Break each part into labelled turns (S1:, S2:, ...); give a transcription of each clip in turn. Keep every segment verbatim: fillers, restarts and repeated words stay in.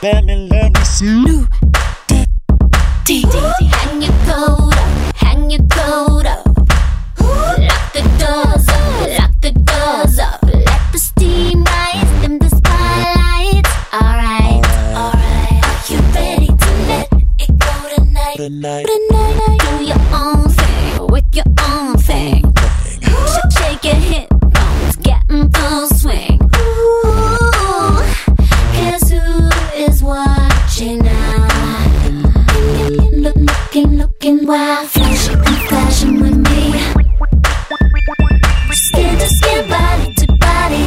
S1: Let me, let me see.
S2: Hang your coat up, hang your coat up. Lock the doors up, lock the doors up. Let the steam rise, dim the spotlights. Alright, alright. Are you ready to let it go tonight?
S1: Tonight.
S2: Tonight. Do your own thing with your own thing. Sh- shake your hip bones, get in full swing. Ooh, guess who is watching now? Look, looking, looking wild, flashing, flashing with me. Skin to skin, body to body.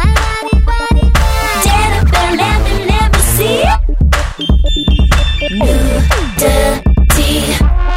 S2: Stand up and let me, let me see. Nudity.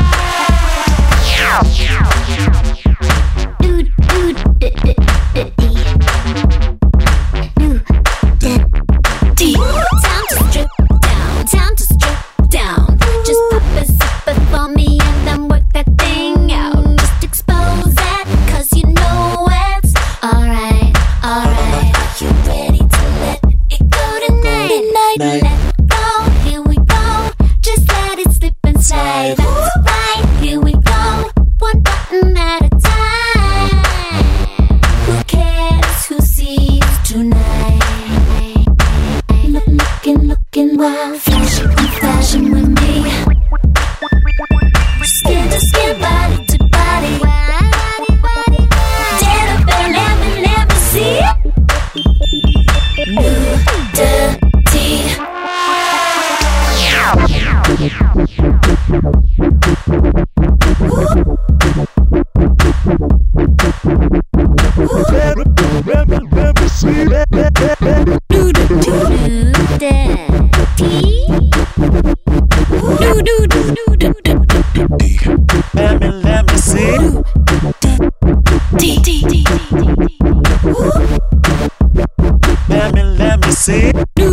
S2: Nudity. Time to strip down, time to strip down. Just pop a zipper for me and then work that thing out. Just expose that, cause you know it's alright, alright. Are you ready to let it go tonight?
S1: Night.
S2: Let go, here we go. Just let it slip and slide. That's right, here we go. One button at a time. Who cares who sees tonight? Look, looking, looking wild, flashing, flashing with me. Skin to skin, body to body. Stand up and let me, let me see. Nudity.
S1: Let me, let me see. Let me, let me see. Let me, let me see.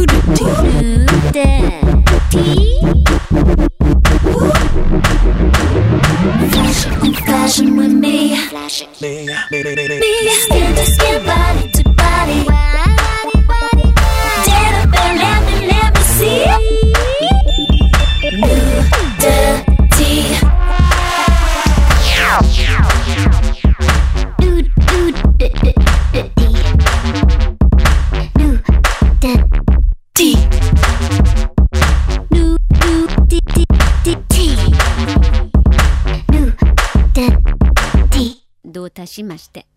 S2: Flashing, flashing with me. Flashing.
S1: Me, me, me, me, me.
S2: Me, skin to skin, body to body. Stand up and let me, let me see. Nudity. Nudity. どうたしまして。